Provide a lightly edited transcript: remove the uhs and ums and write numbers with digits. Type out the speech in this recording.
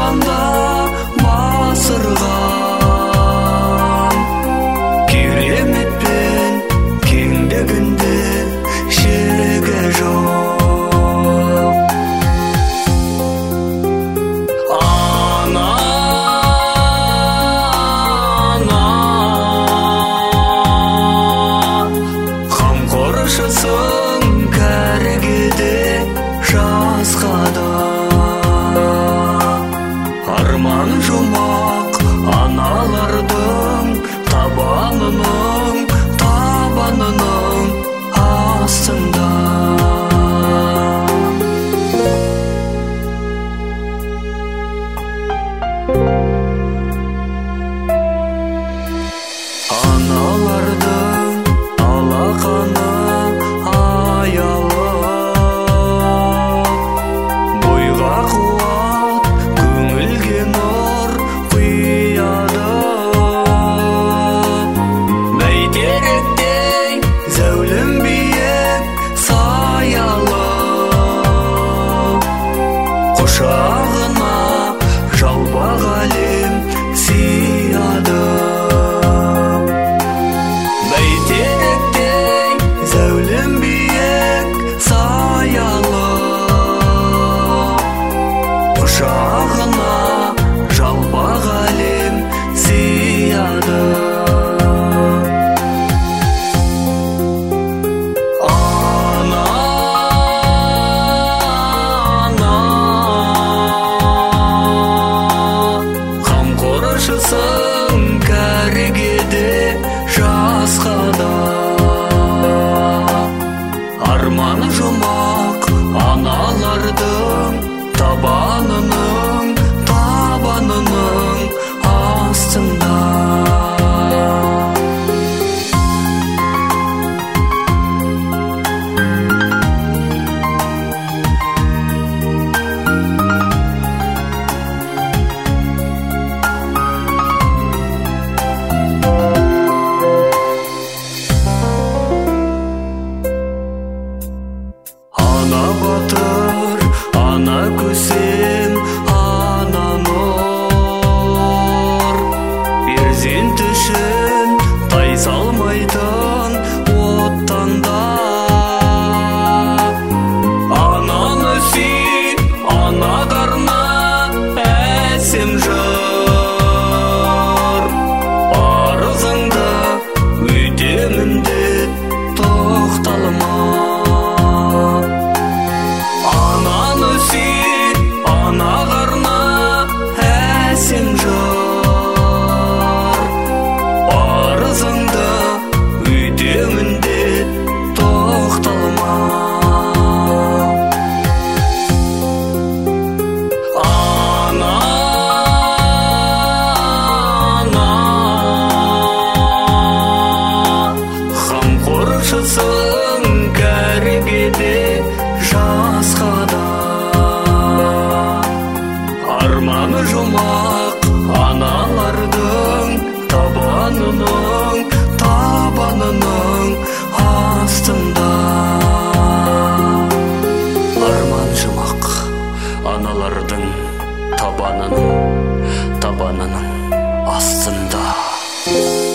қашанда басырған, кереметпен кеңдігінде шегі жоқ. Кәрігеде жасқа да арман жұмақ аналардың табанының астында. Аналардың алақаны құшағына жалпақ әлем сияды. Бәйтеректей зәулім биік саялы, құшағына жалпақ әлем сияды. Кәрігеде жасқа да арманы жұмақ аналардың табанының астында. Ана батыр, ана көсем, ана нұр, перзент үшін тайсалмайтын оттан да. Ананы сүй, ана қарна әсем жыр, арызыңды өтемін деп тоқталма. Ананы сүй, ана қарна әсем жыр, арызыңды өтемін деп тоқталма. Қамқоршысың кәрігеде жасқа да арманы жұмақ аналардың табанының астында. Арман жұмақ аналардың табанының астында.